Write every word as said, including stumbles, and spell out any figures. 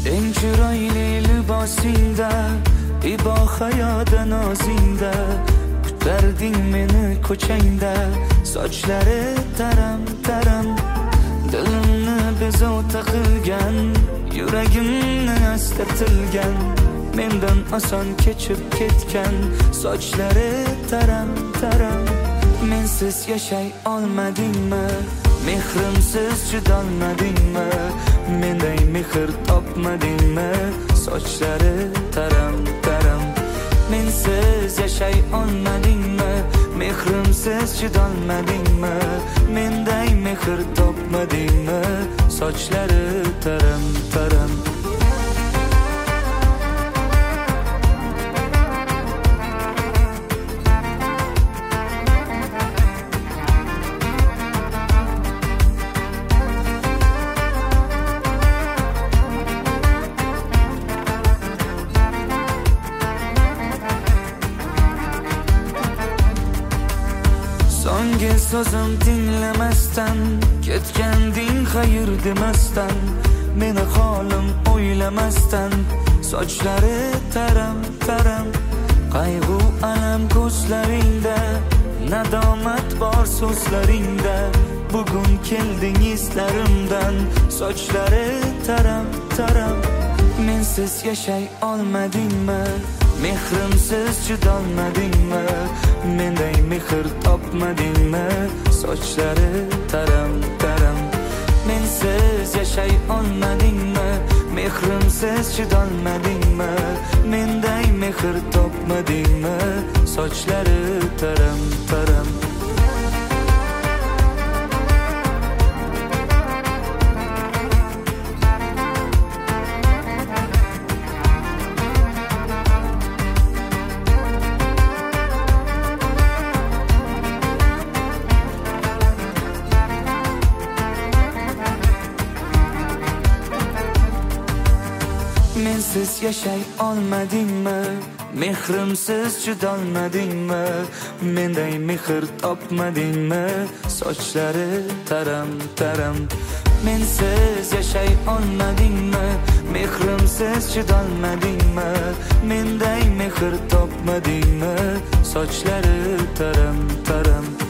eng chiroyli libosingda, ibo hayoda nozingda, kutarding meni ko'changda, sochlari taram taram, dilimni bezovta qilgan, yuragimni astatilgan, mendan oson kechib ketgan, sochlari taram taram. Mensiz yashay olmadingmi? Mehrimsiz chidolmadingmi? Menday mehr topmadingmi? Sochlari taram taram. Mensiz yashay olmadingmi? Mehrimsiz chidolmadingmi? Menday mehr topmadingmi? Sochlari taram taram. Songi sözüm dinlemasdan, ketganding hayır demasdan, meni holim o'ylamasdan, sochlari taram taram. Qayg'u alam ko'zlaringda, nadomat bor so'zlaringda, bugun kelding izlarimdan, sochlari taram taram. Mensiz yashay olmadingmi? Mehrimsiz chidolmadingmi? Menday mehr topmadingmi? Sochlari taram taram. Mensiz yashay olmadingmi? Mehrimsiz chidolmadingmi? Menday mehr topmadingmi? Sochlari taram taram. Mensiz yashay olmadingmi? Mehrimsiz chidolmadingmi? Menday mehr topmadingmi? Sochlari taram taram. Mensiz yashay olmadingmi? Mehrimsiz chidolmadingmi? Menday mehr topmadingmi? Sochlari taram taram.